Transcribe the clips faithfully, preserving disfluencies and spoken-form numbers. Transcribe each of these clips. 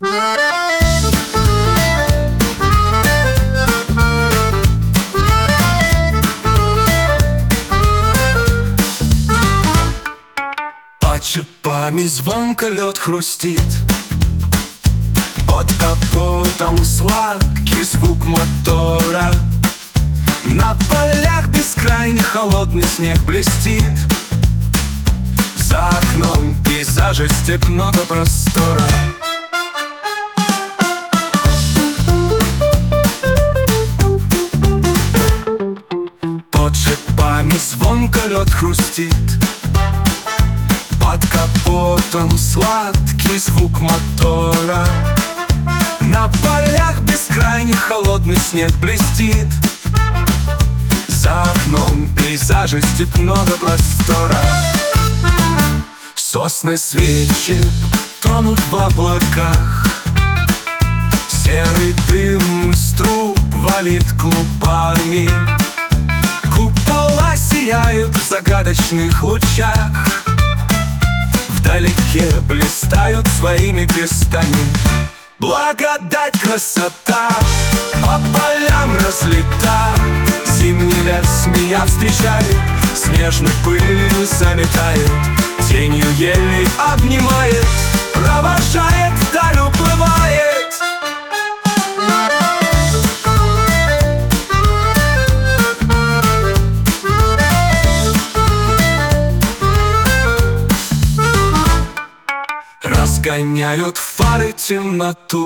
Под шипами звонко лед хрустит, под капотом сладкий звук мотора. На полях бескрайний холодный снег блестит, за окном пейзажа степного простора. Под шипами звонко лед хрустит, под капотом сладкий звук мотора. На полях бескрайний холодный снег блестит, за окном пейзажа степного простора. Сосны свечи тонут в облаках, серый дым из труб валит клубами. Купола сияют в загадочных лучах, вдалеке блистают своими крестами. Благодать, красота по полям разлета, зимний лес меня встречает, снежной пылью заметает, тенью елей обнимает, провожает, вдаль уплывает. Разгоняют фары темноту,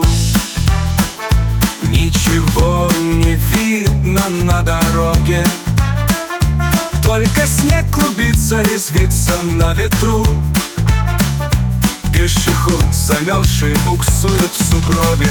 ничего не видно на дороге, только снег клубится, резвится на ветру. Пешеход, замерзший, буксует в сугробе.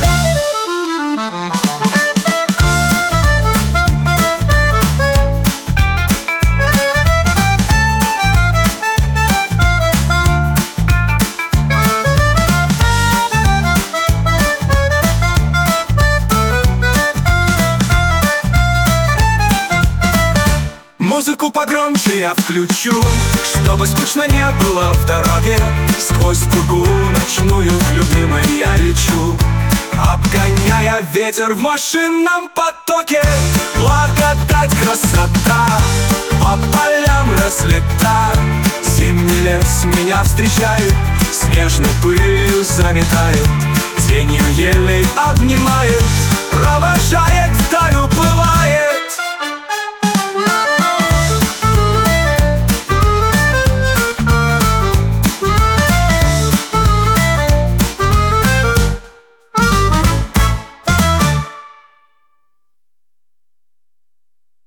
Музыку погромче я включу, чтобы скучно не было в дороге. Сквозь пургу ночную к любимой я лечу, обгоняя ветер в машинном потоке. Благодать, красота по полям разлета, зимний лес меня встречает, снежной пылью заметает, тенью елей обнимает, провожает вдаль.